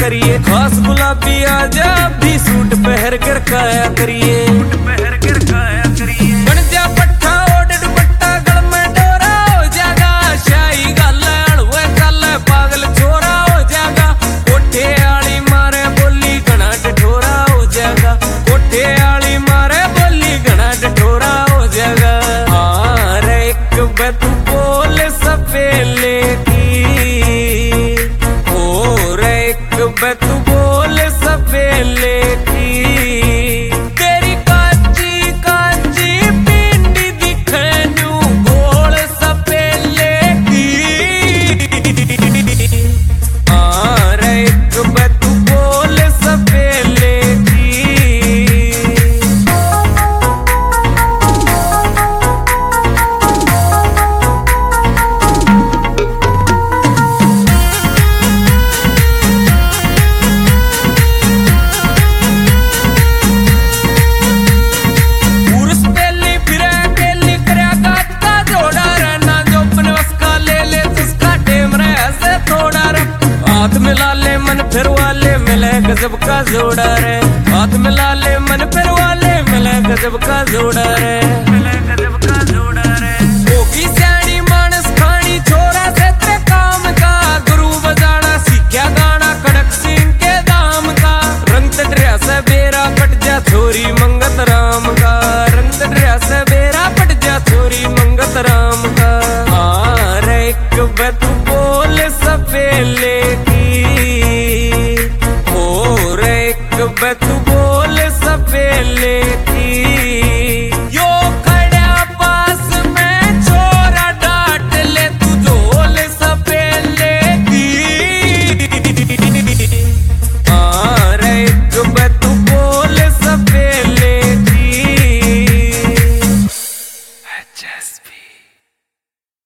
करिए। खास गुलाबी आजा भी सूट पहर कर खाया करिए। बन जा पट्ठा ओढ़ दुपट्टा गल में डोरा हो जागा। शाही गल हलवे गल पागल छोरा हो जागा। कोठे आली मारे बोली घना डठोरा हो जागा। कोठे आली मारे बोली घना डठोरा हो जागा। हाँ रे एक तू बोल सपेले की हो रे एक तू बोल सपेले की। तेरी काची काची पिंडी दिखनू गोल सपेले की। हाँ रे एक तू बोल सपेले की। हाथ मिला ले मन फिर वाले मिले गजब का जोड़ा रे। हाथ मिला ले मन फिर वाले मिले गजब का जोड़ा रे। होगी स्याणी मानस खानी छोरा से ते काम का। गुरु बजाना सीखा गाना कड़क सिंह के दाम का। रंग तटरिया से बेरा पट जा छोरी मंगत राम का। रंग तटरिया से बेरा पट जा छोरी मंगत राम का। हाँ रे एक तू बोल सपेले हो रे एक तू बोल सपेले की।